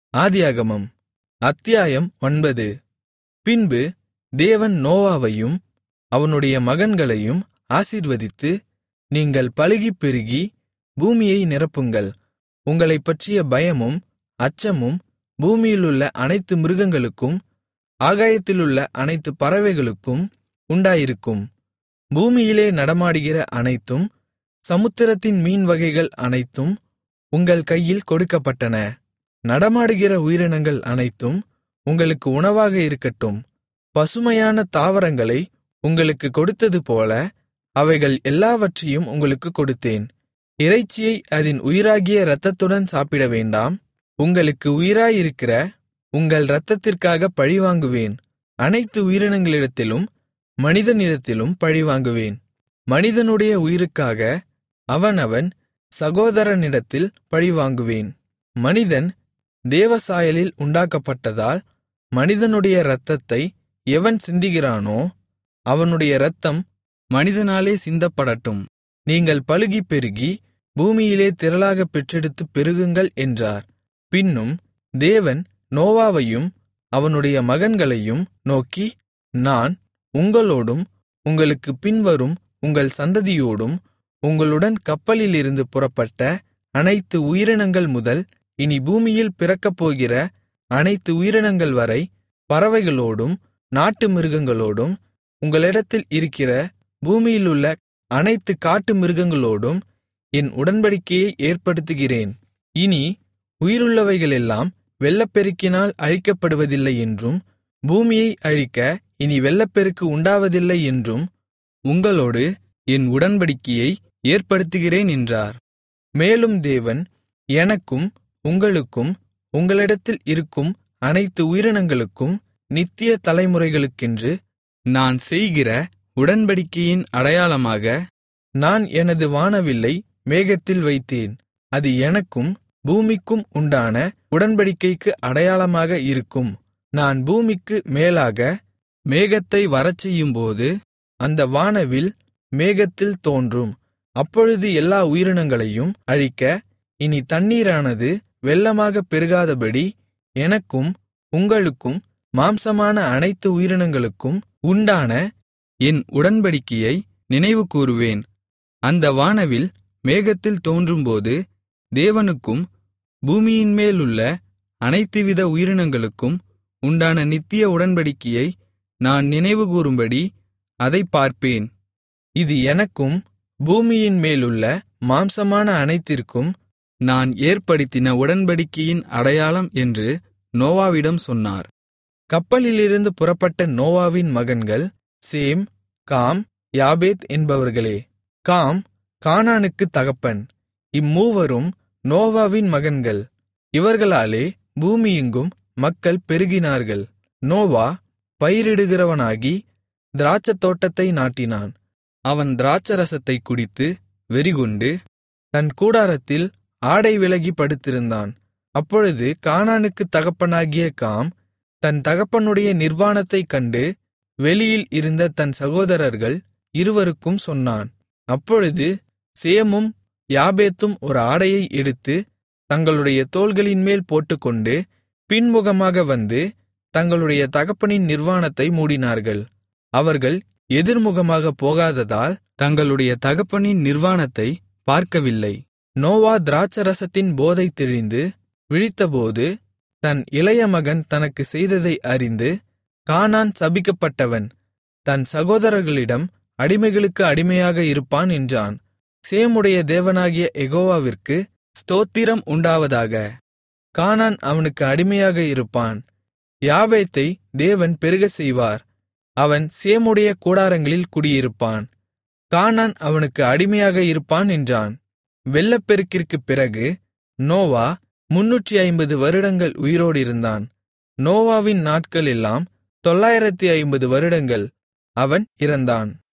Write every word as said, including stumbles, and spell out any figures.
ஆதியாகமம் அத்தியாயம் ஒன்பது. பின்பு தேவன் நோவாவையும் அவனுடைய மகன்களையும் ஆசீர்வதித்து, நீங்கள் பலுகிப் பெருகி பூமியை நிரப்புங்கள். உங்களைப்பற்றிய பயமும் அச்சமும் பூமியிலுள்ள அனைத்து மிருகங்களுக்கும் ஆகாயத்திலுள்ள அனைத்து பறவைகளுக்கும் உண்டாயிருக்கும். பூமியிலே நடமாடுகிற அனைத்தும் சமுத்திரத்தின் மீன்வகைகள் அனைத்தும் உங்கள் கையில் கொடுக்கப்பட்டன. நடமாடுகிற உயிரினங்கள் அனைத்தும் உங்களுக்கு உணவாக இருக்கட்டும். பசுமையான தாவரங்களை உங்களுக்கு கொடுத்ததுபோல அவைகள் எல்லாவற்றையும் உங்களுக்குக் கொடுத்தேன். இறைச்சியை அதின் உயிராகிய இரத்தத்துடன் சாப்பிட வேண்டாம். உங்களுக்கு உயிராயிருக்கிற உங்கள் இரத்தத்திற்காகப் பழிவாங்குவேன். அனைத்து உயிரினங்களிடத்திலும் மனிதனிடத்திலும் பழிவாங்குவேன். மனிதனுடைய உயிருக்காக அவனவன் சகோதரனிடத்தில் பழிவாங்குவேன். மனிதன் தேவசாயலில் உண்டாக்கப்பட்டதால் மனிதனுடைய இரத்தத்தை எவன் சிந்துகிறானோ அவனுடைய இரத்தம் மனிதனாலே சிந்தப்படட்டும். நீங்கள் பலுகிப் பெருகி பூமியிலே திரளாகப் பெற்றெடுத்துப் பெருகுங்கள் என்றார். பின்னும் தேவன் நோவாவையும் அவனுடைய மகன்களையும் நோக்கி, நான் உங்களோடும் உங்களுக்குப் பின்வரும் உங்கள் சந்ததியோடும் உங்களுடன் கப்பலிலிருந்து புறப்பட்ட அனைத்து உயிரினங்கள் முதல் இனி பூமியில் பிறக்கப்போகிற அனைத்து உயிரினங்கள் வரை பறவைகளோடும் நாட்டு மிருகங்களோடும் உங்களிடத்தில் இருக்கிற பூமியிலுள்ள அனைத்து காட்டு மிருகங்களோடும் என் உடன்படிக்கையை ஏற்படுத்துகிறேன். இனி உயிருள்ளவைகளெல்லாம் வெள்ளப்பெருக்கினால் அழிக்கப்படுவதில்லை என்றும் பூமியை அழிக்க இனி வெள்ளப்பெருக்கு உண்டாவதில்லை என்றும் உங்களோடு என் உடன்படிக்கையை ஏற்படுத்துகிறேன் என்றார். மேலும் தேவன் எனக்கும் உங்களுக்கும் உங்களிடத்தில் இருக்கும் அனைத்து உயிரினங்களுக்கும் நித்திய தலைமுறைகளுக்கென்று நான் செய்கிற உடன்படிக்கையின் அடையாளமாக நான் எனது வானவில்லை மேகத்தில் வைத்தேன். அது எனக்கும் பூமிக்கும் உண்டான உடன்படிக்கைக்கு அடையாளமாக இருக்கும். நான் பூமிக்கு மேலாக மேகத்தை வரச்செய்யும்போது அந்த வானவில் மேகத்தில் தோன்றும். அப்பொழுது எல்லா உயிரினங்களையும் அழிக்க இனி தண்ணீரானது வெள்ளமாகப் பெருகாதபடி எனக்கும் உங்களுக்கும் மாம்சமான அனைத்து உயிரினங்களுக்கும் உண்டான என் உடன்படிக்கையை நினைவுகூருவேன். அந்த வானவில் மேகத்தில் தோன்றும்போது தேவனுக்கும் பூமியின்மேலுள்ள அனைத்துவித உயிரினங்களுக்கும் உண்டான நித்திய உடன்படிக்கையை நான் நினைவுகூரும்படி அதைப் பார்ப்பேன். இது எனக்கும் பூமியின் மேலுள்ள மாம்சமான அனைத்திற்கும் நான் ஏற்படுத்தின உடன்படிக்கையின் அடையாளம் என்று நோவாவிடம் சொன்னார். கப்பலிலிருந்து புறப்பட்ட நோவாவின் மகன்கள் சேம், காம், யாபேத் என்பவர்களே. காம் கானானுக்குத் தகப்பன். இம்மூவரும் நோவாவின் மகன்கள். இவர்களாலே பூமியெங்கும் மக்கள் பெருகினார்கள். நோவா பயிரிடுகிறவனாகி திராட்சத்தோட்டத்தை நாட்டினான். அவன் திராட்சரசத்தைக் குடித்து வெறிகொண்டு தன் கூடாரத்தில் ஆடை விலகி படுத்திருந்தான். அப்பொழுது கானானுக்குத் தகப்பனாகிய காம் தன் தகப்பனுடைய நிர்வாணத்தைக் கண்டு வெளியில் இருந்த தன் சகோதரர்கள் இருவருக்கும் சொன்னான். அப்பொழுது சேமும் யாபேத்தும் ஒரு ஆடையை எடுத்து தங்களுடைய தோள்களின்மேல் போட்டுக்கொண்டு பின்முகமாக வந்து தங்களுடைய தகப்பனின் நிர்வாணத்தை மூடினார்கள். அவர்கள் எதிர்முகமாகப் போகாததால் தங்களுடைய தகப்பனின் நிர்வாணத்தை பார்க்கவில்லை. நோவா திராட்சரசத்தின் போதை தெளிந்து விழித்தபோது தன் இளைய மகன் தனக்கு செய்ததை அறிந்து, கானான் சபிக்கப்பட்டவன், தன் சகோதரர்களிடம் அடிமைகளுக்கு அடிமையாக இருப்பான் என்றான். சேமுடைய தேவனாகிய யெகோவாவிற்கு ஸ்தோத்திரம் உண்டாவதாக. கானான் அவனுக்கு அடிமையாக இருப்பான். யாபேத்தை தேவன் பெருகச் செய்வார். அவன் சேமுடைய கூடாரங்களில் குடியிருப்பான். கானான் அவனுக்கு அடிமையாக இருப்பான் என்றான். வெள்ளப்பெருக்கிற்குப் பிறகு நோவா முன்னூற்றி ஐம்பது வருடங்கள் உயிரோடிருந்தான். நோவாவின் நாட்களெல்லாம் தொள்ளாயிரத்து ஐம்பது வருடங்கள். அவன் இறந்தான்.